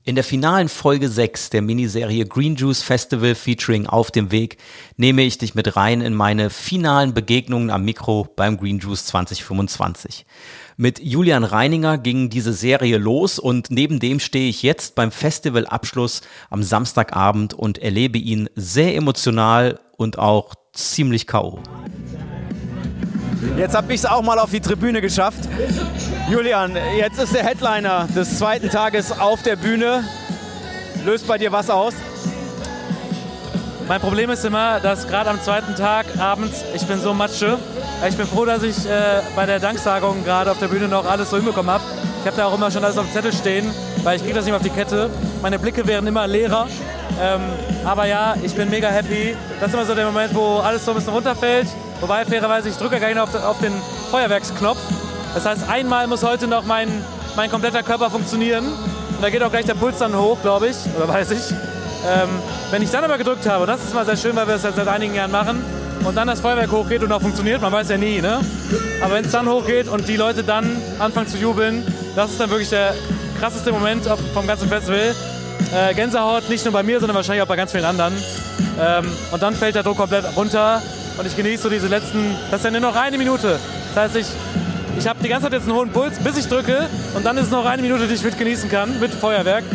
In der finalen Folge 6 der Miniserie Green Juice Festival featuring Auf dem Weg nehme ich dich mit rein in meine finalen Begegnungen am Mikro beim Green Juice 2025. Mit Julian Reininger ging diese Serie los und neben dem stehe ich jetzt beim Festivalabschluss am Samstagabend und erlebe ihn sehr emotional und auch ziemlich K.O. Jetzt habe ich es auch mal auf die Tribüne geschafft. Julian, jetzt ist der Headliner des zweiten Tages auf der Bühne. Löst bei dir was aus? Mein Problem ist immer, dass gerade am zweiten Tag abends, ich bin so Matsche. Ich bin froh, dass ich bei der Danksagung gerade auf der Bühne noch alles so hinbekommen habe. Ich habe da auch immer schon alles auf dem Zettel stehen, weil ich kriege das nicht mehr auf die Kette. Meine Blicke wären immer leerer. Aber ja, ich bin mega happy. Das ist immer so der Moment, wo alles so ein bisschen runterfällt. Wobei, fairerweise, ich drücke gar nicht auf den Feuerwerksknopf. Das heißt, einmal muss heute noch mein kompletter Körper funktionieren. Und da geht auch gleich der Puls dann hoch, glaube ich, oder weiß ich. Wenn ich dann aber gedrückt habe, und das ist mal sehr schön, weil wir das jetzt seit einigen Jahren machen, und dann das Feuerwerk hochgeht und auch funktioniert, man weiß ja nie, ne? Aber wenn es dann hochgeht und die Leute dann anfangen zu jubeln, das ist dann wirklich der krasseste Moment vom ganzen Festival. Gänsehaut, nicht nur bei mir, sondern wahrscheinlich auch bei ganz vielen anderen. Und dann fällt der Druck komplett runter und ich genieße so diese letzten, das ist ja nur noch eine Minute. Das heißt, ich habe die ganze Zeit jetzt einen hohen Puls, bis ich drücke und dann ist es noch eine Minute, die ich mit genießen kann, mit Feuerwerk.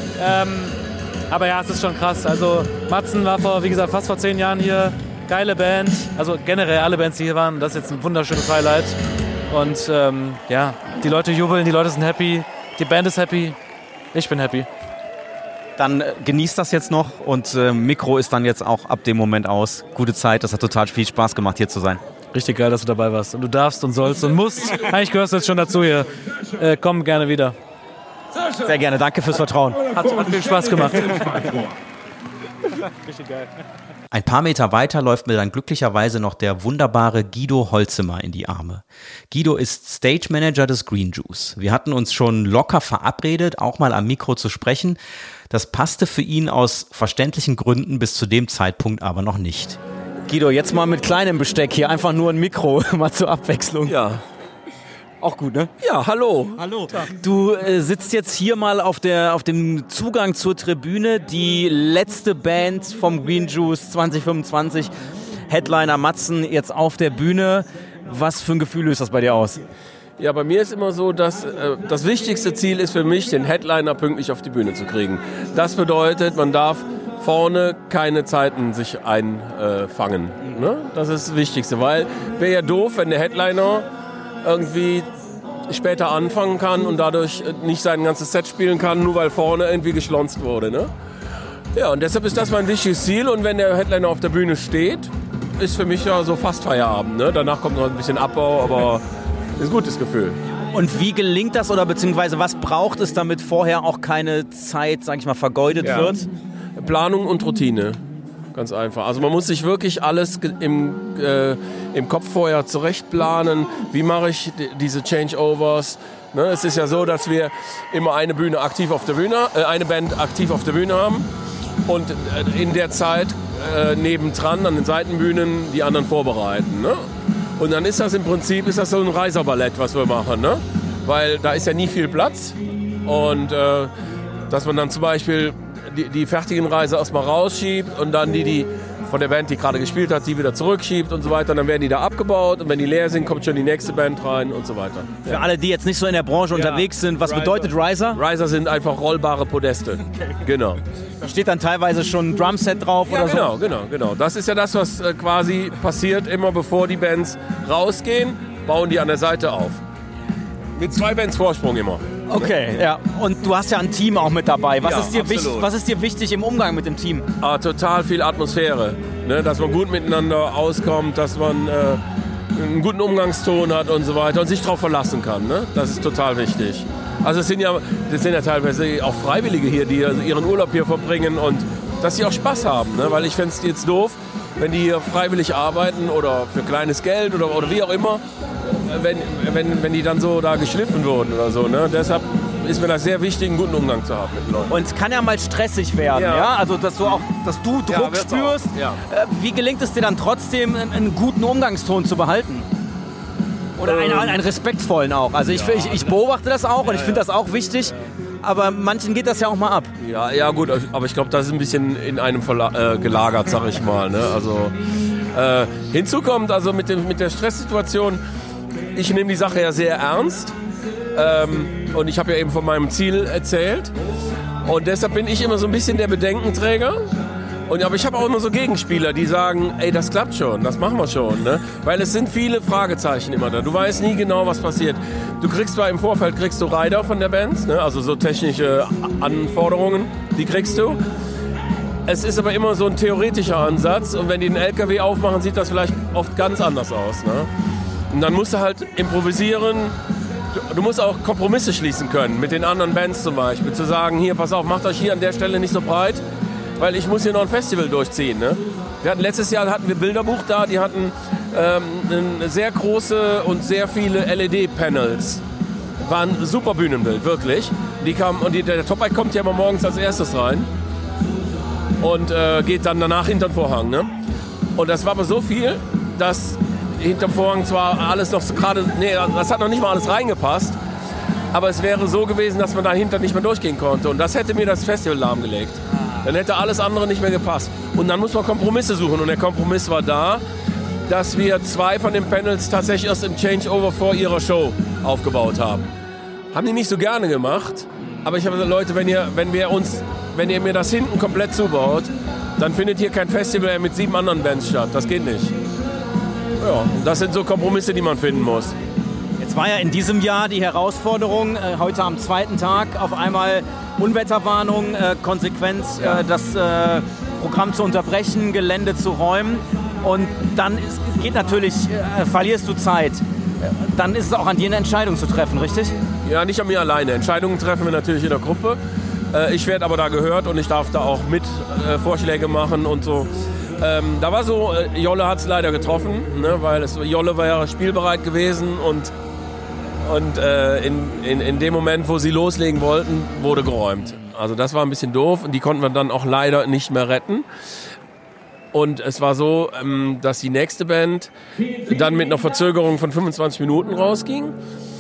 Aber ja, es ist schon krass. Also Matzen war fast vor 10 Jahren hier. Geile Band, also generell alle Bands, die hier waren, das ist jetzt ein wunderschönes Highlight. Und ja, die Leute jubeln, die Leute sind happy, die Band ist happy, ich bin happy. Dann genießt das jetzt noch und Mikro ist dann jetzt auch ab dem Moment aus. Gute Zeit, das hat total viel Spaß gemacht, hier zu sein. Richtig geil, dass du dabei warst. Und du darfst und sollst und musst. Eigentlich gehörst du jetzt schon dazu hier. Komm gerne wieder. Sehr gerne, danke fürs Vertrauen. Hat viel Spaß gemacht. Richtig geil. Ein paar Meter weiter läuft mir dann glücklicherweise noch der wunderbare Guido Holzimmer in die Arme. Guido ist Stage Manager des Green Juice. Wir hatten uns schon locker verabredet, auch mal am Mikro zu sprechen. Das passte für ihn aus verständlichen Gründen bis zu dem Zeitpunkt aber noch nicht. Guido, jetzt mal mit kleinem Besteck hier, einfach nur ein Mikro, mal zur Abwechslung. Ja. Auch gut, ne? Ja, hallo. Hallo. Du sitzt jetzt hier mal auf dem Zugang zur Tribüne. Die letzte Band vom Green Juice 2025, Headliner Matzen, jetzt auf der Bühne. Was für ein Gefühl löst das bei dir aus? Ja, bei mir ist immer so, dass das wichtigste Ziel ist für mich, den Headliner pünktlich auf die Bühne zu kriegen. Das bedeutet, man darf vorne keine Zeiten sich einfangen. Ne? Das ist das Wichtigste, weil wäre ja doof, wenn der Headliner irgendwie später anfangen kann und dadurch nicht sein ganzes Set spielen kann, nur weil vorne irgendwie geschlonzt wurde. Ne? Ja, und deshalb ist das mein wichtiges Ziel. Und wenn der Headliner auf der Bühne steht, ist für mich ja so fast Feierabend. Ne? Danach kommt noch ein bisschen Abbau, aber ist ein gutes Gefühl. Und wie gelingt das oder beziehungsweise was braucht es, damit vorher auch keine Zeit, sag ich mal, vergeudet wird? Planung und Routine. Ganz einfach. Also man muss sich wirklich alles im Kopf vorher zurechtplanen. Wie mache ich diese Changeovers? Ne, es ist ja so, dass wir immer eine Band aktiv auf der Bühne haben und in der Zeit nebendran an den Seitenbühnen die anderen vorbereiten. Ne? Und dann ist das im Prinzip so ein Reiserballett, was wir machen. Ne? Weil da ist ja nie viel Platz und dass man dann zum Beispiel die fertigen Reise erstmal rausschiebt und dann die von der Band, die gerade gespielt hat, die wieder zurückschiebt und so weiter. Und dann werden die da abgebaut und wenn die leer sind, kommt schon die nächste Band rein und so weiter. Für alle, die jetzt nicht so in der Branche unterwegs sind, was bedeutet Riser? Riser sind einfach rollbare Podeste. Genau. Da steht dann teilweise schon ein Drumset drauf oder so? Genau. Das ist ja das, was quasi passiert, immer bevor die Bands rausgehen, bauen die an der Seite auf. Mit 2 Bands Vorsprung immer. Okay, ja. Und du hast ja ein Team auch mit dabei. Was ist dir wichtig im Umgang mit dem Team? Total viel Atmosphäre. Ne? Dass man gut miteinander auskommt, dass man einen guten Umgangston hat und so weiter und sich darauf verlassen kann. Ne? Das ist total wichtig. Also das sind ja teilweise auch Freiwillige hier, die ihren Urlaub hier verbringen und dass sie auch Spaß haben. Ne? Weil ich fände es jetzt doof, wenn die hier freiwillig arbeiten oder für kleines Geld oder wie auch immer, wenn die dann so da geschliffen wurden oder so. Ne? Deshalb ist mir das sehr wichtig, einen guten Umgang zu haben mit den Leuten. Und es kann ja mal stressig werden, ja? Also dass du Druck spürst. Ja. Wie gelingt es dir dann trotzdem, einen guten Umgangston zu behalten? Oder einen respektvollen auch. Also ich beobachte das auch und ich finde das auch wichtig. aber manchen geht das ja auch mal ab. Ja gut, aber ich glaube, das ist ein bisschen in einem gelagert, sag ich mal. Ne? Also hinzu kommt also mit der Stresssituation, ich nehme die Sache ja sehr ernst und ich habe ja eben von meinem Ziel erzählt und deshalb bin ich immer so ein bisschen der Bedenkenträger. Aber ich habe auch immer so Gegenspieler, die sagen, ey, das klappt schon, das machen wir schon. Ne? Weil es sind viele Fragezeichen immer da. Du weißt nie genau, was passiert. Du kriegst zwar im Vorfeld Rider von der Band, ne? Also so technische Anforderungen, die kriegst du. Es ist aber immer so ein theoretischer Ansatz und wenn die den LKW aufmachen, sieht das vielleicht oft ganz anders aus. Ne? Und dann musst du halt improvisieren. Du musst auch Kompromisse schließen können, mit den anderen Bands zum Beispiel. Zu sagen, hier, pass auf, macht euch hier an der Stelle nicht so breit. Weil ich muss hier noch ein Festival durchziehen. Ne? Letztes Jahr hatten wir Bilderbuch da, die hatten eine sehr große und sehr viele LED-Panels. War ein super Bühnenbild, wirklich. Die kamen, und der Top-Bike kommt ja immer morgens als erstes rein und geht dann danach hinter den Vorhang. Ne? Und das war aber so viel, dass hinterm Vorhang zwar alles noch so gerade, das hat noch nicht mal alles reingepasst, aber es wäre so gewesen, dass man dahinter nicht mehr durchgehen konnte. Und das hätte mir das Festival lahmgelegt. Dann hätte alles andere nicht mehr gepasst. Und dann muss man Kompromisse suchen. Und der Kompromiss war da, dass wir 2 von den Panels tatsächlich erst im Changeover vor ihrer Show aufgebaut haben. Haben die nicht so gerne gemacht. Aber ich habe gesagt, Leute, wenn ihr mir das hinten komplett zubaut, dann findet hier kein Festival mit 7 anderen Bands statt. Das geht nicht. Ja, das sind so Kompromisse, die man finden muss. Jetzt war ja in diesem Jahr die Herausforderung, heute am 2. Tag auf einmal Unwetterwarnung, Konsequenz, das Programm zu unterbrechen, Gelände zu räumen und dann geht natürlich, verlierst du Zeit. Dann ist es auch an dir eine Entscheidung zu treffen, richtig? Ja, nicht an mir alleine. Entscheidungen treffen wir natürlich in der Gruppe. Ich werde aber da gehört und ich darf da auch mit Vorschläge machen und so. Da war so, Jolle hat es leider getroffen, ne, weil Jolle war ja spielbereit gewesen und in dem Moment, wo sie loslegen wollten, wurde geräumt. Also das war ein bisschen doof und die konnten wir dann auch leider nicht mehr retten. Und es war so, dass die nächste Band dann mit einer Verzögerung von 25 Minuten rausging.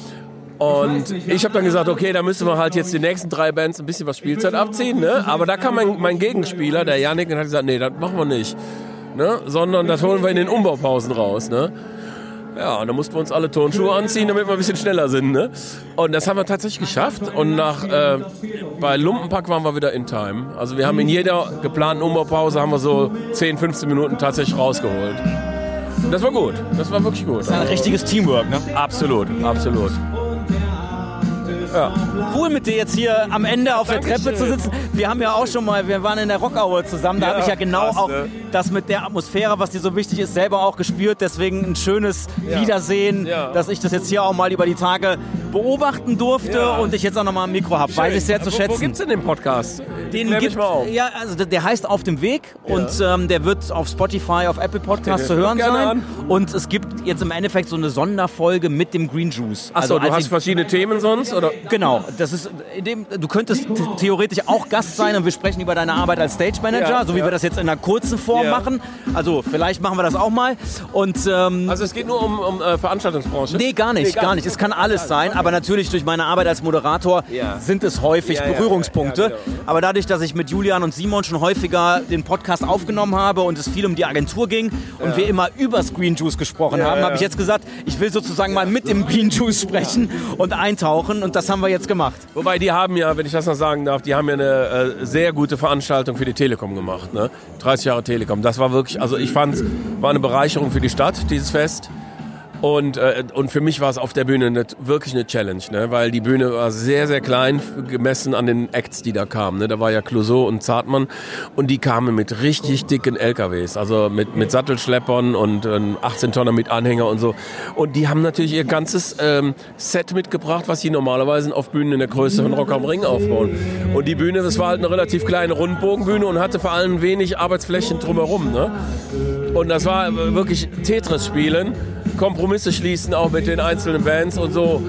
Und ich habe dann gesagt, okay, da müssen wir halt jetzt die nächsten 3 Bands ein bisschen was Spielzeit abziehen. Ne? Aber da kam mein Gegenspieler, der Yannick, und hat gesagt, nee, das machen wir nicht. Ne? Sondern das holen wir in den Umbaupausen raus. Ne? Ja, und dann mussten wir uns alle Turnschuhe anziehen, damit wir ein bisschen schneller sind. Ne? Und das haben wir tatsächlich geschafft. Und bei Lumpenpack waren wir wieder in Time. Also wir haben in jeder geplanten Umbaupause haben wir so 10, 15 Minuten tatsächlich rausgeholt. Und das war gut. Das war wirklich gut. Das ist ein richtiges Teamwork, ne? Absolut, absolut. Ja. Cool, mit dir jetzt hier am Ende auf der Treppe zu sitzen. Wir haben ja auch schon mal, wir waren in der Rockaue zusammen, da habe ich ja genau krass, auch das mit der Atmosphäre, was dir so wichtig ist, selber auch gespürt. Deswegen ein schönes Wiedersehen, dass ich das jetzt hier auch mal über die Tage beobachten durfte und ich jetzt auch nochmal ein Mikro habe. Weiß ich sehr zu schätzen. Wo gibt's denn den Podcast? Den gibt's mal auf. Ja, also der heißt Auf dem Weg und der wird auf Spotify, auf Apple Podcasts zu hören sein. Und es gibt jetzt im Endeffekt so eine Sonderfolge mit dem Green Juice. Achso, also, du hast verschiedene Themen sonst? Oder? Genau, das ist du könntest theoretisch auch Gast sein und wir sprechen über deine Arbeit als Stage Manager, so wie wir das jetzt in einer kurzen Form machen. Also vielleicht machen wir das auch mal. Und, also es geht nur um Veranstaltungsbranche? Nee, gar nicht. Es kann alles sein, aber natürlich durch meine Arbeit als Moderator sind es häufig Berührungspunkte. Genau. Aber dadurch, dass ich mit Julian und Simon schon häufiger den Podcast aufgenommen habe und es viel um die Agentur ging und wir immer über Green Juice gesprochen haben, habe ich jetzt gesagt, ich will sozusagen mal mit dem Green Juice sprechen und eintauchen und das haben wir jetzt gemacht. Wobei die haben ja, wenn ich das noch sagen darf, die haben ja eine sehr gute Veranstaltung für die Telekom gemacht. Ne? 30 Jahre Telekom. Das war wirklich, also ich fand, war eine Bereicherung für die Stadt, dieses Fest. Und für mich war es auf der Bühne wirklich eine Challenge, ne? Weil die Bühne war sehr, sehr klein gemessen an den Acts, die da kamen. Ne? Da war ja Clouseau und Zartmann und die kamen mit richtig dicken LKWs, also mit Sattelschleppern und 18-Tonner mit Anhänger und so. Und die haben natürlich ihr ganzes Set mitgebracht, was sie normalerweise auf Bühnen in der Größe von Rock am Ring aufbauen. Und die Bühne, das war halt eine relativ kleine Rundbogenbühne und hatte vor allem wenig Arbeitsflächen drumherum. Ne? Und das war wirklich Tetris spielen. Kompromisse schließen, auch mit den einzelnen Bands und so.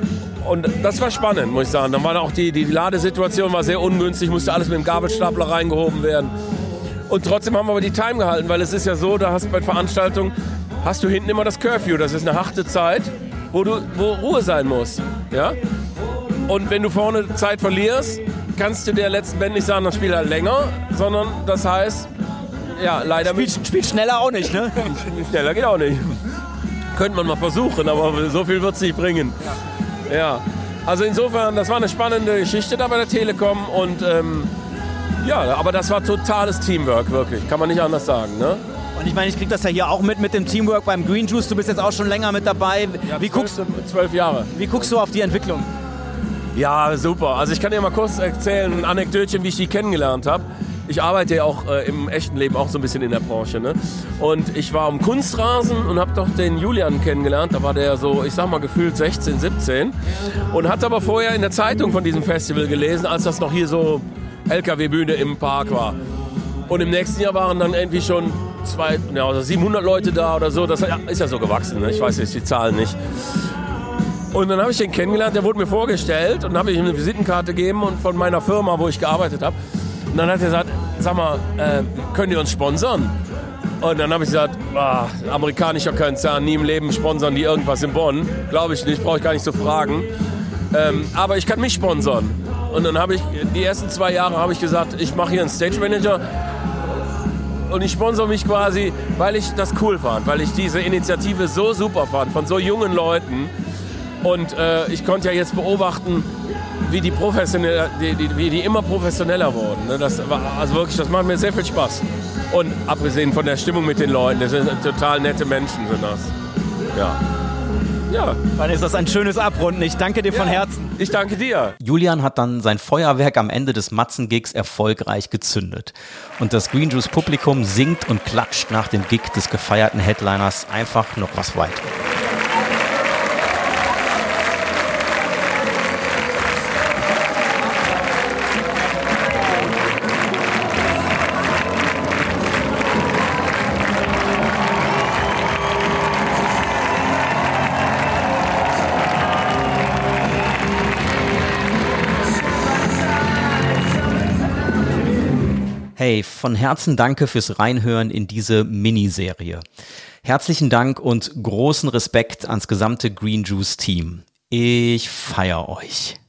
Und das war spannend, muss ich sagen. Dann war auch die Ladesituation war sehr ungünstig, musste alles mit dem Gabelstapler reingehoben werden. Und trotzdem haben wir aber die Time gehalten, weil es ist ja so, da hast du bei Veranstaltungen, hast du hinten immer das Curfew. Das ist eine harte Zeit, wo Ruhe sein muss. Ja? Und wenn du vorne Zeit verlierst, kannst du der letzten Band nicht sagen, das Spiel halt länger, sondern das heißt, ja, leider... Spielt schneller auch nicht, ne? Schneller geht auch nicht. Könnte man mal versuchen, aber so viel wird es nicht bringen. Ja. Also insofern, das war eine spannende Geschichte da bei der Telekom und ja, aber das war totales Teamwork, wirklich. Kann man nicht anders sagen, ne? Und ich meine, ich kriege das ja hier auch mit dem Teamwork beim Green Juice. Du bist jetzt auch schon länger mit dabei. Ja, 12 Jahre. Wie guckst du auf die Entwicklung? Ja, super. Also ich kann dir mal kurz erzählen, ein Anekdötchen, wie ich die kennengelernt habe. Ich arbeite ja auch im echten Leben auch so ein bisschen in der Branche, ne? Und ich war am Kunstrasen und habe doch den Julian kennengelernt. Da war der so, ich sag mal, gefühlt 16, 17. Und hatte aber vorher in der Zeitung von diesem Festival gelesen, als das noch hier so LKW-Bühne im Park war. Und im nächsten Jahr waren dann irgendwie schon 700 Leute da oder so. Das ist ja so gewachsen, ne? Ich weiß jetzt die Zahlen nicht. Und dann habe ich den kennengelernt, der wurde mir vorgestellt und habe ich ihm eine Visitenkarte gegeben und von meiner Firma, wo ich gearbeitet habe. Und dann hat er gesagt, sag mal, könnt ihr uns sponsern? Und dann habe ich gesagt, amerikanischer Konzern, nie im Leben sponsern die irgendwas in Bonn. Glaube ich nicht, brauche ich gar nicht zu fragen. Aber ich kann mich sponsern. Und dann habe ich, die ersten 2 Jahre habe ich gesagt, ich mache hier einen Stage Manager. Und ich sponsere mich quasi, weil ich das cool fand, weil ich diese Initiative so super fand, von so jungen Leuten. Und ich konnte ja jetzt beobachten, wie die immer professioneller wurden. Ne? Das macht mir sehr viel Spaß. Und abgesehen von der Stimmung mit den Leuten, das sind total nette Menschen, sind das. Ja. Dann ist das ein schönes Abrunden. Ich danke dir von Herzen. Ich danke dir. Julian hat dann sein Feuerwerk am Ende des Matzen-Gigs erfolgreich gezündet. Und das Green Juice Publikum singt und klatscht nach dem Gig des gefeierten Headliners einfach noch was weiter. Hey, von Herzen danke fürs Reinhören in diese Miniserie. Herzlichen Dank und großen Respekt ans gesamte Green Juice Team. Ich feiere euch.